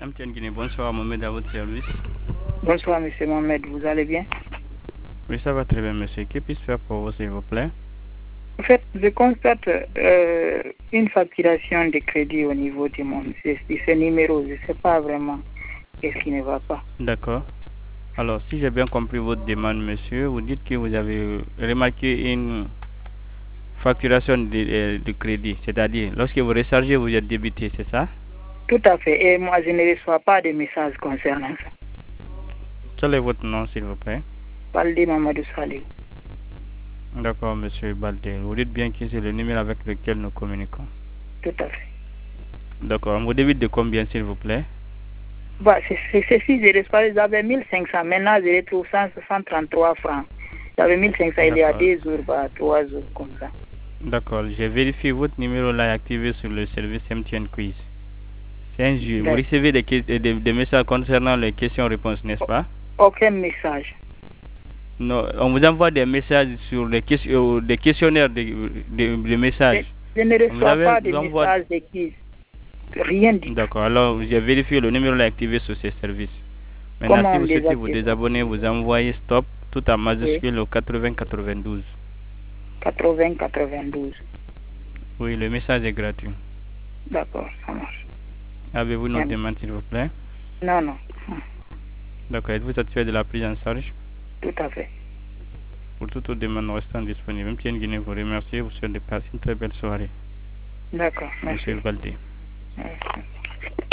MTN Guinée, bonsoir Mohamed, à votre service. Bonsoir Monsieur Mohamed, vous allez bien? Oui, ça va très bien monsieur. Que puis-je faire pour vous s'il vous plaît? En fait, je constate une facturation de crédit au niveau de ce numéro. Je ne sais pas vraiment qu'est-ce qui ne va pas. D'accord. Alors, si j'ai bien compris votre demande monsieur, vous dites que vous avez remarqué une facturation de crédit, c'est-à-dire lorsque vous rechargez, vous êtes débité, c'est ça? Tout à fait. Et moi, je ne reçois pas de messages concernant ça. Quel est votre nom s'il vous plaît? Balde Mamadou Salih. D'accord monsieur Baldé. Vous dites bien que c'est le numéro avec lequel nous communiquons. Tout à fait. D'accord. Vous débite de combien s'il vous plaît? Bah, c'est ceci, je reçois, j'avais 1500. Maintenant, je retrouve 133 francs. J'avais 1500 il y a 2 jours, 3 jours comme ça. D'accord. J'ai vérifié votre numéro là est activé sur le service MTN Quiz. C'est un jeu. Vous recevez des messages concernant les questions-réponses, n'est-ce pas? Aucun message. Non, on vous envoie des messages sur des questionnaires de messages. Je ne reçois pas de messages de quiz. Rien du tout. D'accord, alors j'ai vérifié le numéro est activé sur ces services. Maintenant, si vous souhaitez vous désabonner, vous envoyez stop tout en majuscule au 8092. 8092. Oui, le message est gratuit. D'accord, ça marche. Avez-vous une autre demande, s'il vous plaît? Non, non. D'accord, êtes-vous satisfait de la prise en charge? Tout à fait. Pour toute autre demande restant disponible, MTN Guinée vous remercie et vous souhaite de passer une très belle soirée. D'accord, merci. Monsieur Baldé. Merci.